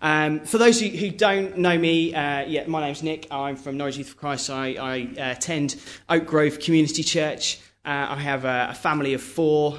For those who don't know me, my name's Nick. I'm from Norwich Youth for Christ. I attend Oak Grove Community Church. I have a family of 4,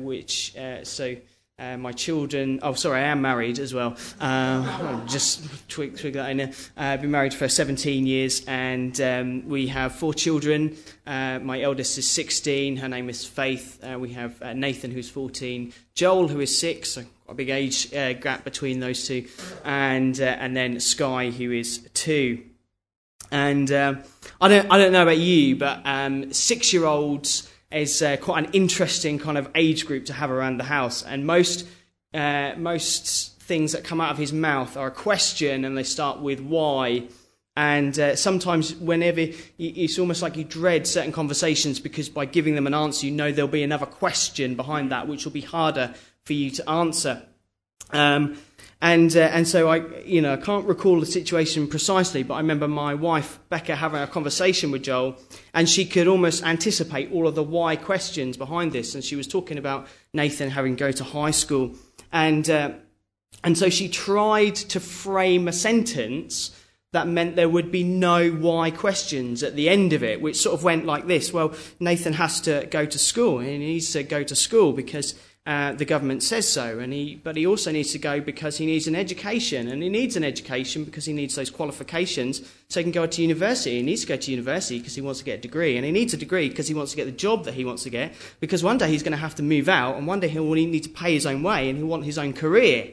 my children... Oh, sorry, I am married as well. Just twig that in there. I've been married for 17 years, and we have 4 children. My eldest is 16. Her name is Faith. We have Nathan, who's 14. Joel, who is 6. So a big age gap between those two. And then Sky, who is 2. And I don't know about you, but 6-year-olds is quite an interesting kind of age group to have around the house. And most things that come out of his mouth are a question, and they start with why. And sometimes whenever it's almost like you dread certain conversations, because by giving them an answer, you know there'll be another question behind that, which will be harder for you to answer. And so I can't recall the situation precisely, but I remember my wife Becca having a conversation with Joel, and she could almost anticipate all of the why questions behind this. And she was talking about Nathan having to go to high school, and so she tried to frame a sentence that meant there would be no why questions at the end of it, which sort of went like this: well, Nathan has to go to school, and he needs to go to school because the government says so, but he also needs to go because he needs an education, and he needs an education because he needs those qualifications so he can go to university. He needs to go to university because he wants to get a degree, and he needs a degree because he wants to get the job that he wants to get, because one day he's going to have to move out, and one day he'll need to pay his own way, and he'll want his own career.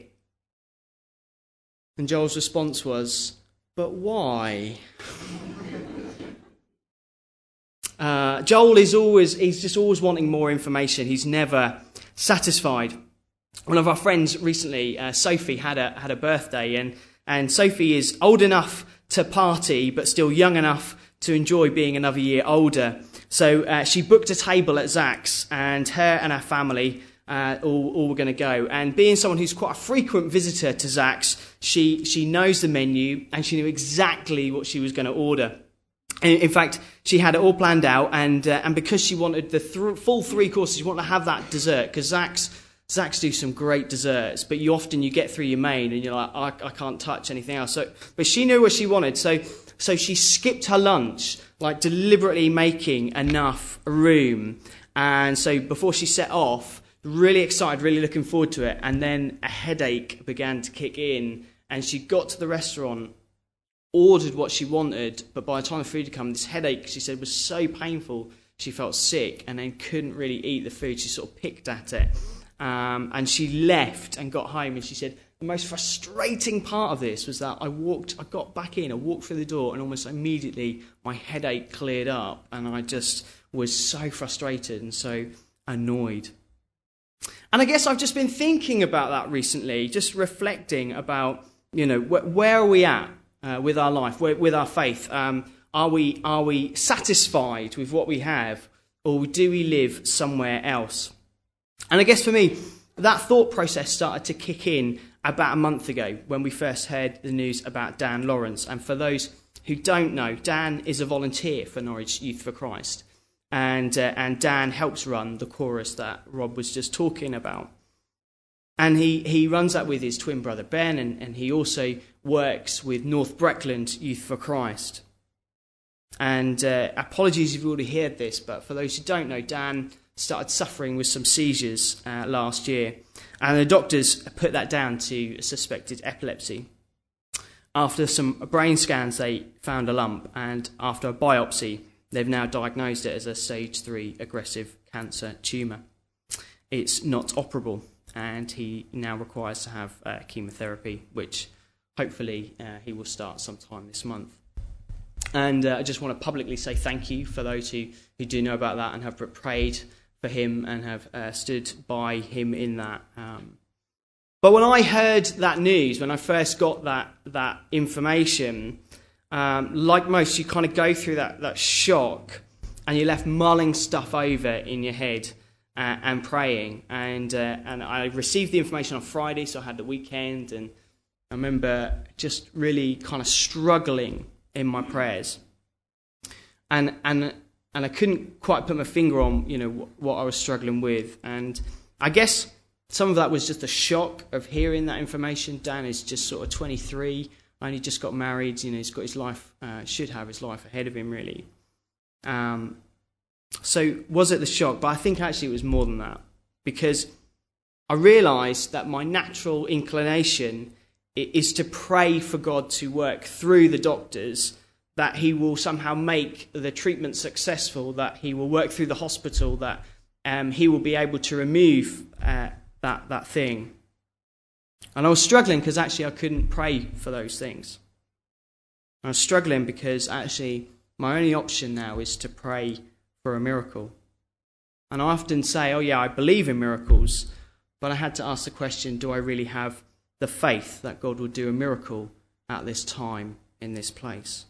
And Joel's response was, but why? Joel he's just always wanting more information. He's never satisfied. One of our friends recently, Sophie, had a birthday, and Sophie is old enough to party, but still young enough to enjoy being another year older. So she booked a table at Zach's, and her and her family all were going to go. And being someone who's quite a frequent visitor to Zach's, she knows the menu, and she knew exactly what she was going to order. In fact, she had it all planned out, and because she wanted the full 3 courses, she wanted to have that dessert, because Zach's do some great desserts, but you get through your main, and you're like, I can't touch anything else. But she knew what she wanted, so she skipped her lunch, like deliberately making enough room. And so before she set off, really excited, really looking forward to it, and then a headache began to kick in, and she got to the restaurant, ordered what she wanted, but by the time the food had come, this headache, she said, was so painful, she felt sick, and then couldn't really eat the food. She sort of picked at it, and she left and got home, and she said, the most frustrating part of this was that I got back in, I walked through the door, and almost immediately my headache cleared up, and I just was so frustrated and so annoyed. And I guess I've just been thinking about that recently, just reflecting about, where are we at with our life, with our faith? Are we satisfied with what we have, or do we live somewhere else? And I guess for me, that thought process started to kick in about a month ago when we first heard the news about Dan Lawrence. And for those who don't know, Dan is a volunteer for Norwich Youth for Christ. And Dan helps run the chorus that Rob was just talking about. And he runs that with his twin brother Ben, and he also works with North Breckland Youth for Christ. And apologies if you've already heard this, but for those who don't know, Dan started suffering with some seizures last year. And the doctors put that down to suspected epilepsy. After some brain scans, they found a lump, and after a biopsy, they've now diagnosed it as a stage 3 aggressive cancer tumour. It's not operable, and he now requires to have chemotherapy, which hopefully he will start sometime this month. And I just want to publicly say thank you for those who do know about that and have prayed for him and have stood by him in that. But when I heard that news, when I first got that information, like most, you kind of go through that shock, and you're left mulling stuff over in your head and praying. And I received the information on Friday, so I had the weekend, and I remember just really kind of struggling in my prayers, and I couldn't quite put my finger on what I was struggling with. And I guess Some of that was just the shock of hearing that information. Dan is just sort of 23, only just got married. He's got his life, should have his life ahead of him, really. So was it the shock? But I think actually it was more than that, because I realised that my natural inclination is to pray for God to work through the doctors, that he will somehow make the treatment successful, that he will work through the hospital, that he will be able to remove that thing. And I was struggling because actually I couldn't pray for those things. I was struggling because actually my only option now is to pray for a miracle. And I often say, oh yeah, I believe in miracles, but I had to ask the question, do I really have the faith that God will do a miracle at this time in this place?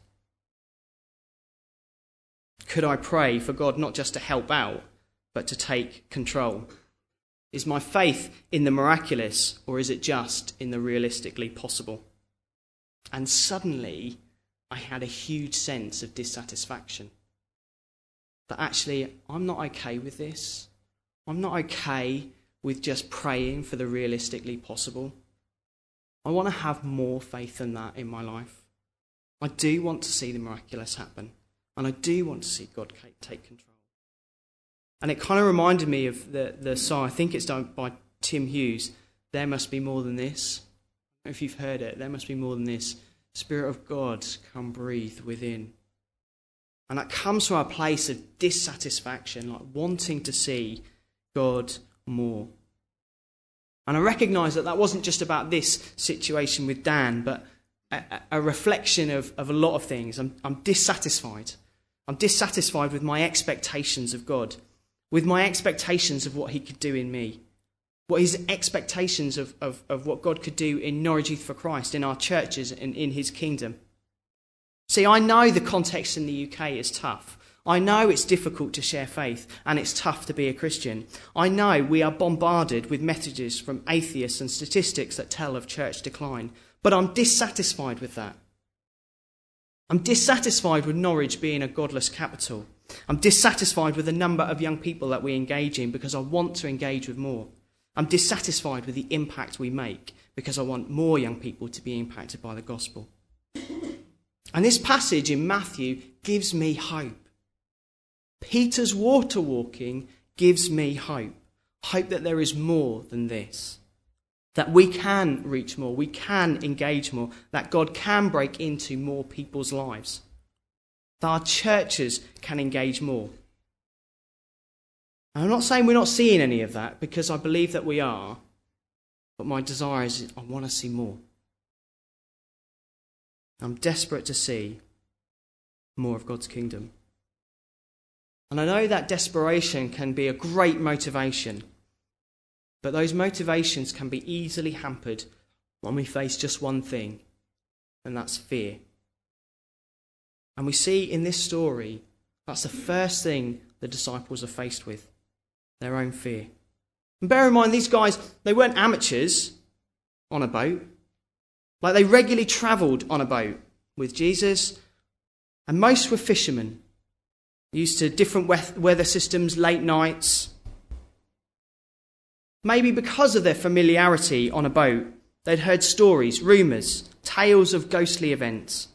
Could I pray for God not just to help out, but to take control? Is my faith in the miraculous, or is it just in the realistically possible? And suddenly, I had a huge sense of dissatisfaction. That actually, I'm not okay with this. I'm not okay with just praying for the realistically possible. I want to have more faith than that in my life. I do want to see the miraculous happen. And I do want to see God take control. And it kind of reminded me of the song, I think it's done by Tim Hughes, There Must Be More Than This. I don't know if you've heard it. There must be more than this. Spirit of God, come breathe within. And that comes from a place of dissatisfaction, like wanting to see God more. And I recognise that wasn't just about this situation with Dan, but a reflection of a lot of things. I'm dissatisfied. I'm dissatisfied with my expectations of God, with my expectations of what he could do in me, what his expectations of what God could do in Norwich Youth for Christ, in our churches and in his kingdom. See, I know the context in the UK is tough. I know it's difficult to share faith and it's tough to be a Christian. I know we are bombarded with messages from atheists and statistics that tell of church decline. But I'm dissatisfied with that. I'm dissatisfied with Norwich being a godless capital. I'm dissatisfied with the number of young people that we engage in because I want to engage with more. I'm dissatisfied with the impact we make because I want more young people to be impacted by the gospel. And this passage in Matthew gives me hope. Peter's water walking gives me hope. Hope that there is more than this. That we can reach more, we can engage more, that God can break into more people's lives. That our churches can engage more. And I'm not saying we're not seeing any of that, because I believe that we are. But my desire is I want to see more. I'm desperate to see more of God's kingdom. And I know that desperation can be a great motivation. But those motivations can be easily hampered when we face just one thing, and that's fear. And we see in this story, that's the first thing the disciples are faced with, their own fear. And bear in mind, these guys, they weren't amateurs on a boat. Like, they regularly travelled on a boat with Jesus, and most were fishermen, used to different weather systems, late nights. Maybe because of their familiarity on a boat, they'd heard stories, rumours, tales of ghostly events.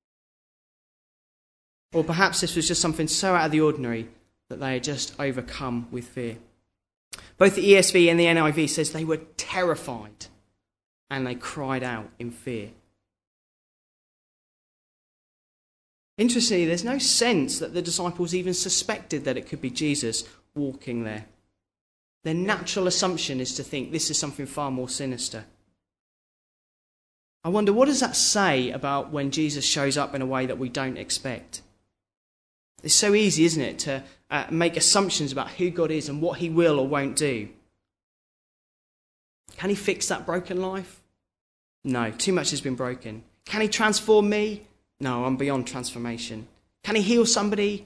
Or perhaps this was just something so out of the ordinary that they had just overcome with fear. Both the ESV and the NIV says they were terrified and they cried out in fear. Interestingly, there's no sense that the disciples even suspected that it could be Jesus walking there. Their natural assumption is to think this is something far more sinister. I wonder, what does that say about when Jesus shows up in a way that we don't expect? It's so easy, isn't it, to make assumptions about who God is and what he will or won't do. Can he fix that broken life? No, too much has been broken. Can he transform me? No, I'm beyond transformation. Can he heal somebody?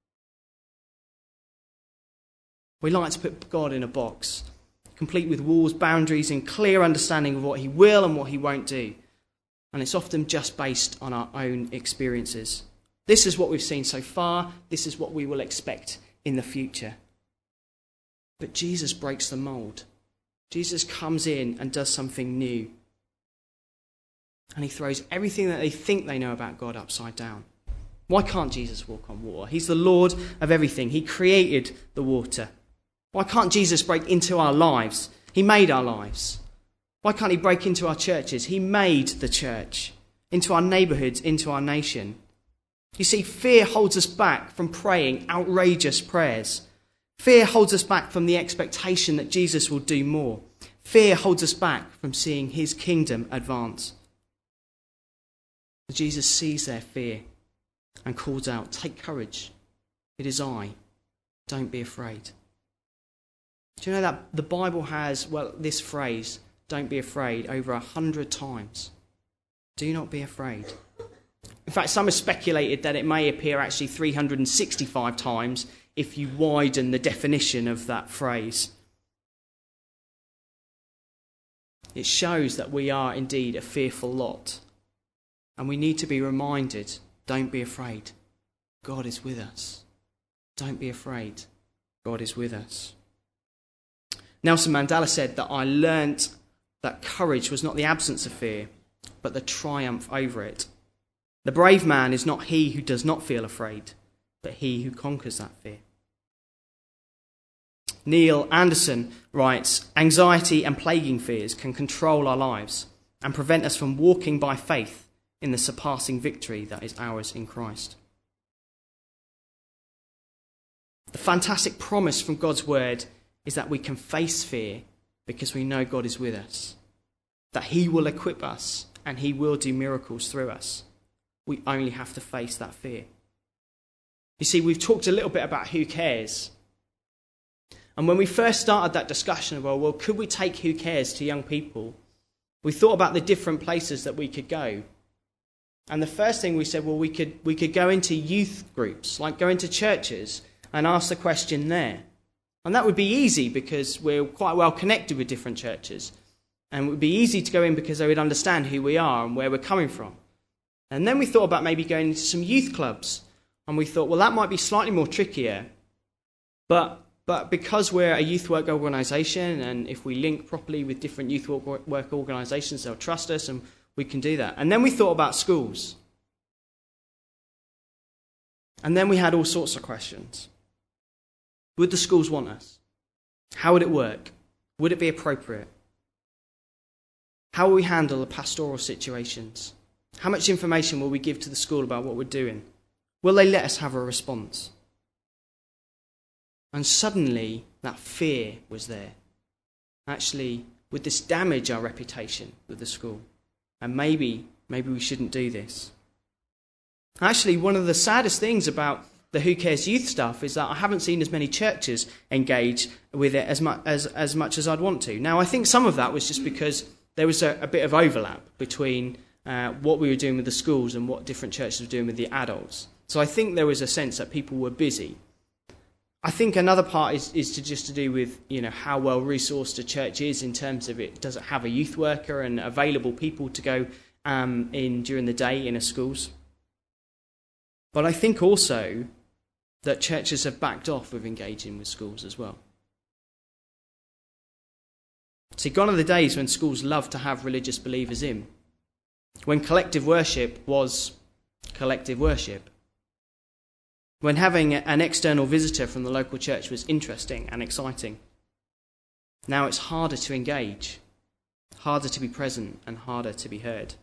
We like to put God in a box, complete with walls, boundaries, and clear understanding of what he will and what he won't do. And it's often just based on our own experiences. This is what we've seen so far. This is what we will expect in the future. But Jesus breaks the mould. Jesus comes in and does something new. And he throws everything that they think they know about God upside down. Why can't Jesus walk on water? He's the Lord of everything. He created the water. Why can't Jesus break into our lives? He made our lives. Why can't he break into our churches? He made the church, into our neighbourhoods, into our nation. You see, fear holds us back from praying outrageous prayers. Fear holds us back from the expectation that Jesus will do more. Fear holds us back from seeing his kingdom advance. Jesus sees their fear and calls out, "Take courage. It is I. Don't be afraid." Do you know that the Bible has, this phrase, "don't be afraid," over 100 times? Do not be afraid. In fact, some have speculated that it may appear actually 365 times if you widen the definition of that phrase. It shows that we are indeed a fearful lot. And we need to be reminded, don't be afraid. God is with us. Don't be afraid. God is with us. Nelson Mandela said that I learnt that courage was not the absence of fear, but the triumph over it. The brave man is not he who does not feel afraid, but he who conquers that fear. Neil Anderson writes, "Anxiety and plaguing fears can control our lives and prevent us from walking by faith in the surpassing victory that is ours in Christ." The fantastic promise from God's word is that we can face fear because we know God is with us, that he will equip us and he will do miracles through us. We only have to face that fear. You see, we've talked a little bit about who cares. And when we first started that discussion of, well, could we take who cares to young people? We thought about the different places that we could go. And the first thing we said, we could go into youth groups, like go into churches and ask the question there. And that would be easy because we're quite well connected with different churches. And it would be easy to go in because they would understand who we are and where we're coming from. And then we thought about maybe going into some youth clubs. And we thought, that might be slightly more trickier. But because we're a youth work organisation, and if we link properly with different youth work organisations, they'll trust us and we can do that. And then we thought about schools. And then we had all sorts of questions. Would the schools want us? How would it work? Would it be appropriate? How will we handle the pastoral situations? How much information will we give to the school about what we're doing? Will they let us have a response? And suddenly, that fear was there. Actually, would this damage our reputation with the school? And maybe we shouldn't do this. Actually, one of the saddest things about the Who Cares Youth stuff is that I haven't seen as many churches engage with it as much as I'd want to. Now, I think some of that was just because there was a bit of overlap between what we were doing with the schools and what different churches were doing with the adults. So I think there was a sense that people were busy. I think another part is to do with how well resourced a church is in terms of it. Does it have a youth worker and available people to go in during the day in a schools? But I think also that churches have backed off with engaging with schools as well. See, gone are the days when schools loved to have religious believers in, when collective worship was collective worship, when having an external visitor from the local church was interesting and exciting. Now it's harder to engage, harder to be present, and harder to be heard.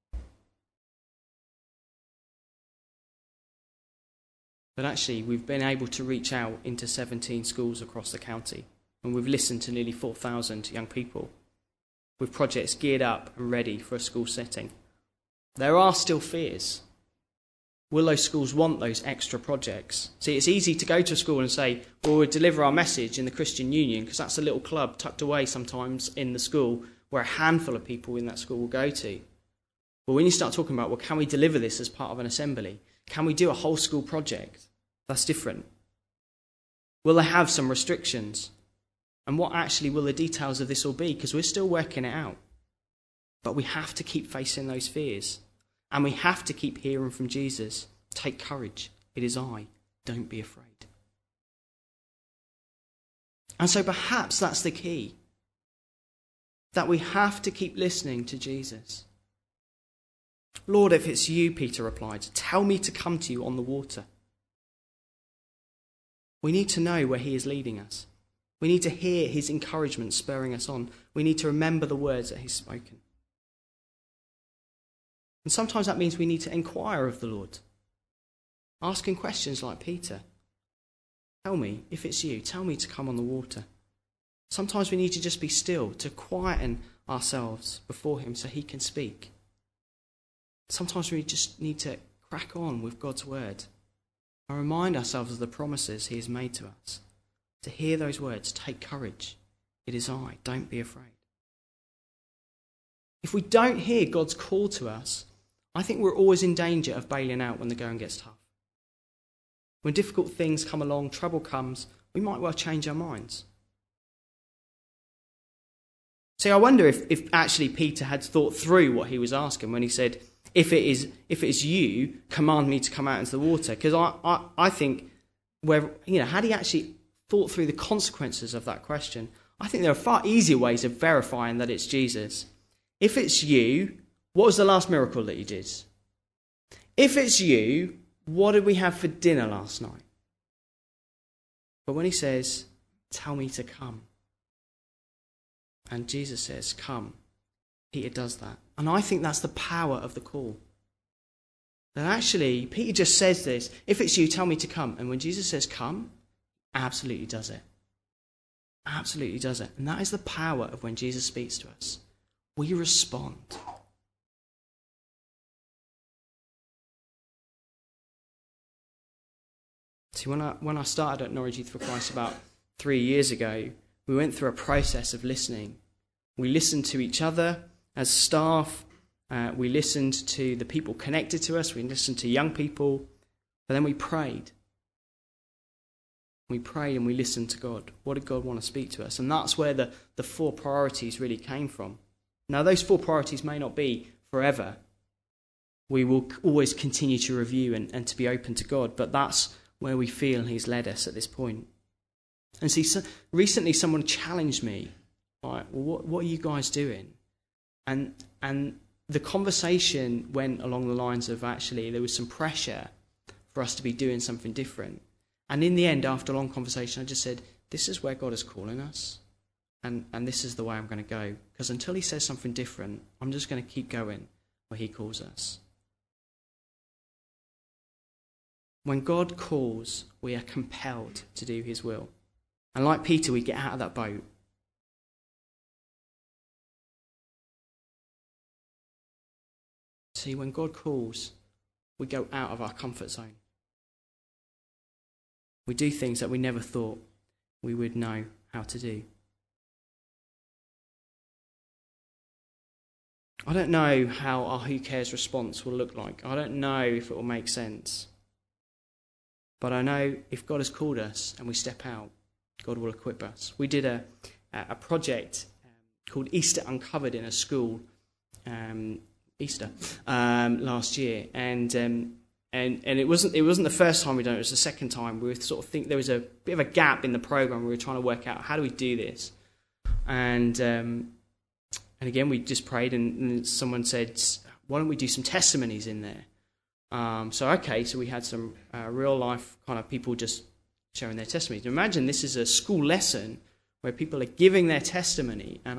But actually, we've been able to reach out into 17 schools across the county, and we've listened to nearly 4,000 young people, with projects geared up and ready for a school setting. There are still fears. Will those schools want those extra projects? See, it's easy to go to a school and say, well, we'll deliver our message in the Christian Union, because that's a little club tucked away sometimes in the school where a handful of people in that school will go to. But when you start talking about, well, can we deliver this as part of an assembly? Can we do a whole school project? That's different. Will they have some restrictions? And what actually will the details of this all be? Because we're still working it out. But we have to keep facing those fears. And we have to keep hearing from Jesus. Take courage. It is I. Don't be afraid. And so perhaps that's the key. that we have to keep listening to Jesus. Lord, if it's you, Peter replied, tell me to come to you on the water. We need to know where he is leading us. We need to hear his encouragement spurring us on. We need to remember the words that he's spoken. And sometimes that means we need to inquire of the Lord, asking questions like Peter. Tell me, if it's you, tell me to come on the water. Sometimes we need to just be still, to quieten ourselves before him so he can speak. Sometimes we just need to crack on with God's word and remind ourselves of the promises he has made to us. To hear those words, take courage. It is I, don't be afraid. If we don't hear God's call to us, I think we're always in danger of bailing out when the going gets tough. When difficult things come along, trouble comes, we might well change our minds. See, I wonder if actually Peter had thought through what he was asking when he said, if it is you, command me to come out into the water. Because I think, had he actually thought through the consequences of that question, I think there are far easier ways of verifying that it's Jesus. If it's you, what was the last miracle that you did? If it's you, what did we have for dinner last night? But when he says, tell me to come, and Jesus says, come, Peter does that. And I think that's the power of the call. That actually, Peter just says this, if it's you, tell me to come. And when Jesus says come, absolutely does it. Absolutely does it. And that is the power of when Jesus speaks to us. We respond. See, when I started at Norwich Youth for Christ about 3 years ago, we went through a process of listening. We listened to each other as staff. We listened to the people connected to us. We listened to young people. But then we prayed. We prayed and we listened to God. What did God want to speak to us? And that's where the 4 priorities really came from. Now, those 4 priorities may not be forever. We will always continue to review and to be open to God. But that's where we feel he's led us at this point. And see, recently someone challenged me, like, well, what are you guys doing? And the conversation went along the lines of actually there was some pressure for us to be doing something different. And in the end, after a long conversation, I just said, this is where God is calling us. And this is the way I'm going to go. Because until he says something different, I'm just going to keep going where he calls us. When God calls, we are compelled to do his will. And like Peter, we get out of that boat. See, when God calls, we go out of our comfort zone. We do things that we never thought we would know how to do. I don't know how our Who Cares response will look like. I don't know if it will make sense. But I know if God has called us and we step out, God will equip us. We did a project called Easter Uncovered in a school, last year, and it wasn't the first time we done it. It was the second time. We were sort of think there was a bit of a gap in the program. We were trying to work out how do we do this, and again we just prayed, and someone said, "Why don't we do some testimonies in there?" So we had some real life kind of people just sharing their testimonies. Imagine this is a school lesson where people are giving their testimony, and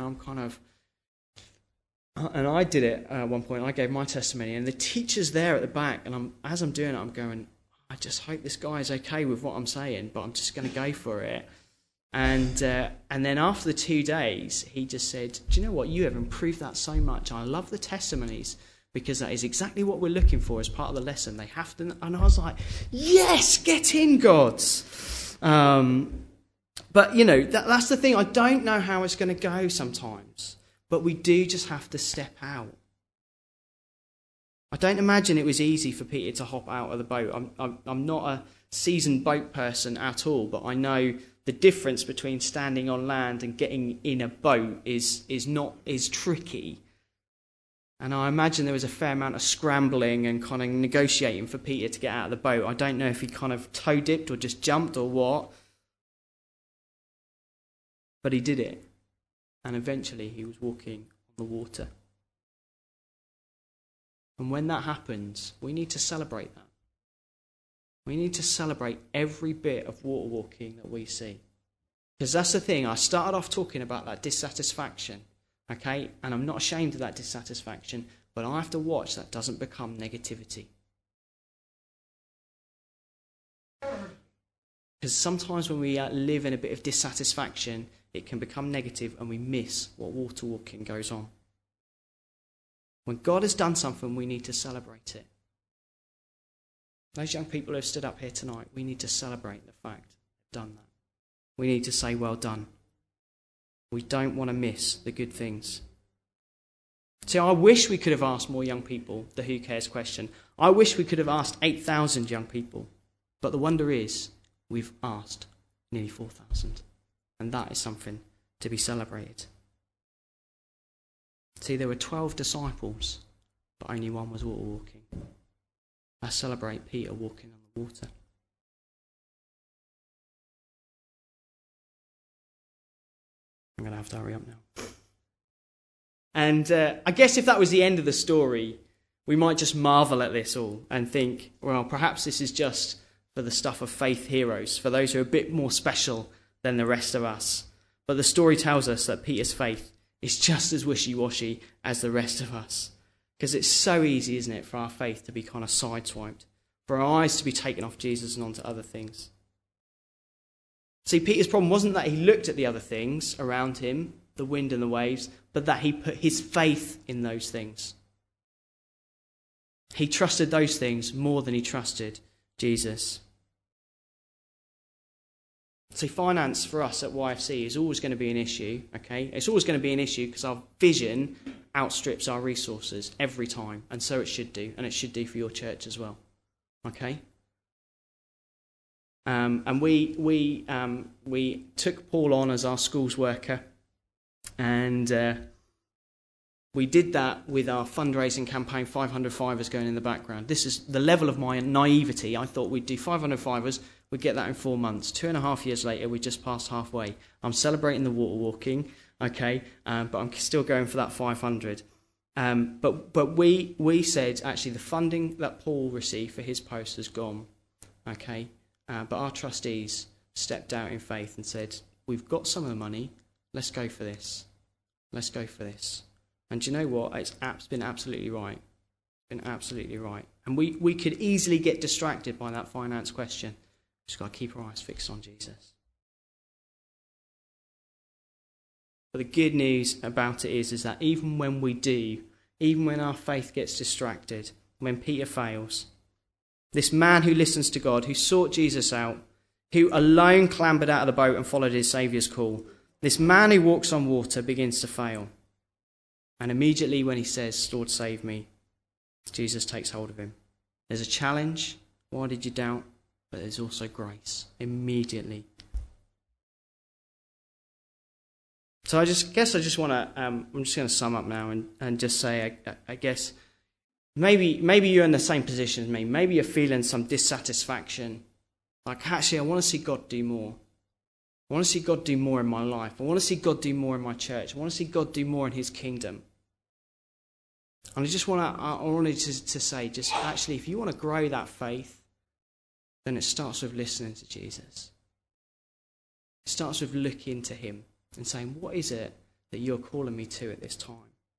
I did it at one point. I gave my testimony, and the teacher's there at the back, and as I'm doing it, I'm going, I just hope this guy is okay with what I'm saying, but I'm just going to go for it. And then after the 2 days, he just said, do you know what? You have improved that so much. I love the testimonies, because that is exactly what we're looking for as part of the lesson. They have to, and I was like, yes, get in, God. But, that's the thing. I don't know how it's going to go sometimes, but we do just have to step out. I don't imagine it was easy for Peter to hop out of the boat. I'm not a seasoned boat person at all, but I know the difference between standing on land and getting in a boat is tricky. And I imagine there was a fair amount of scrambling and kind of negotiating for Peter to get out of the boat. I don't know if he kind of toe dipped or just jumped or what. But he did it. and eventually he was walking on the water. And when that happens, we need to celebrate that. We need to celebrate every bit of water walking that we see. Because that's the thing, I started off talking about that dissatisfaction, okay? And I'm not ashamed of that dissatisfaction, but I have to watch that doesn't become negativity. Because sometimes when we live in a bit of dissatisfaction, it can become negative and we miss what water walking goes on. When God has done something, we need to celebrate it. Those young people who have stood up here tonight, we need to celebrate the fact they've done that. We need to say, well done. We don't want to miss the good things. See, I wish we could have asked more young people the who cares question. I wish we could have asked 8,000 young people. But the wonder is, we've asked nearly 4,000. And that is something to be celebrated. See, there were 12 disciples, but only one was water walking. Let's celebrate Peter walking on the water. I'm going to have to hurry up now. And I guess if that was the end of the story, we might just marvel at this all and think, well, perhaps this is just for the stuff of faith heroes, for those who are a bit more special than the rest of us. But the story tells us that Peter's faith is just as wishy-washy as the rest of us. Because it's so easy, isn't it, for our faith to be kind of sideswiped, for our eyes to be taken off Jesus and onto other things. See, Peter's problem wasn't that he looked at the other things around him, the wind and the waves, but that he put his faith in those things. He trusted those things more than he trusted Jesus. See, finance for us at YFC is always going to be an issue, okay? It's always going to be an issue because our vision outstrips our resources every time, and so it should do, and it should do for your church as well, okay? And we took Paul on as our schools worker, and we did that with our fundraising campaign, 500 fivers going in the background. This is the level of my naivety. I thought we'd do 500 fivers, we'd get that in 4 months. 2.5 years later, we just passed halfway. I'm celebrating the water walking, okay, but I'm still going for that 500. But we said, actually, the funding that Paul received for his post has gone, okay, but our trustees stepped out in faith and said, we've got some of the money, let's go for this. Let's go for this. And do you know what? It's been absolutely right. Been absolutely right. And we could easily get distracted by that finance question. Just got to keep our eyes fixed on Jesus. But the good news about it is that even when we do, even when our faith gets distracted, when Peter fails, this man who listens to God, who sought Jesus out, who alone clambered out of the boat and followed his Saviour's call, this man who walks on water begins to fail. And immediately when he says, Lord, save me, Jesus takes hold of him. There's a challenge. Why did you doubt? But there's also grace. Immediately. So I just want to, I'm just going to sum up now and just say, I guess, maybe you're in the same position as me. Maybe you're feeling some dissatisfaction. Like, actually, I want to see God do more. I want to see God do more in my life. I want to see God do more in my church. I want to see God do more in his kingdom. And I wanted to say, just actually, if you want to grow that faith, then it starts with listening to Jesus. It starts with looking to him and saying, what is it that you're calling me to at this time?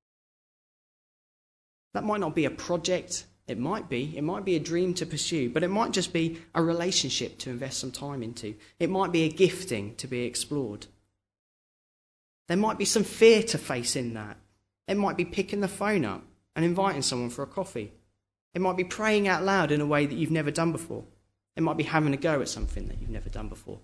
That might not be a project. It might be a dream to pursue, but it might just be a relationship to invest some time into. It might be a gifting to be explored. There might be some fear to face in that. It might be picking the phone up and inviting someone for a coffee. It might be praying out loud in a way that you've never done before. It might be having a go at something that you've never done before.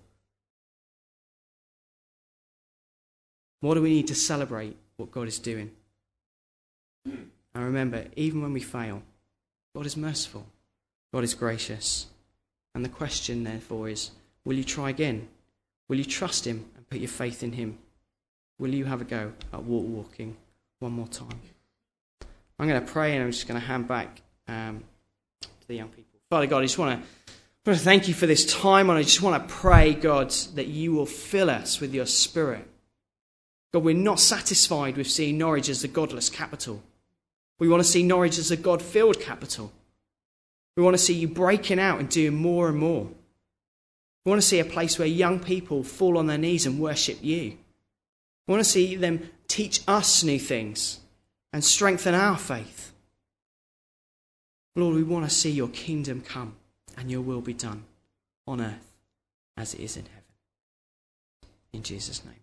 What do we need to celebrate what God is doing? And remember, even when we fail, God is merciful. God is gracious. And the question, therefore, is, will you try again? Will you trust him and put your faith in him? Will you have a go at water walking one more time? I'm going to pray and I'm just going to hand back to the young people. Father God, I just want to thank you for this time, and I just want to pray, God, that you will fill us with your Spirit. God, we're not satisfied with seeing Norwich as a godless capital. We want to see Norwich as a God-filled capital. We want to see you breaking out and doing more and more. We want to see a place where young people fall on their knees and worship you. We want to see them teach us new things and strengthen our faith. Lord, we want to see your kingdom come and your will be done on earth as it is in heaven. In Jesus' name.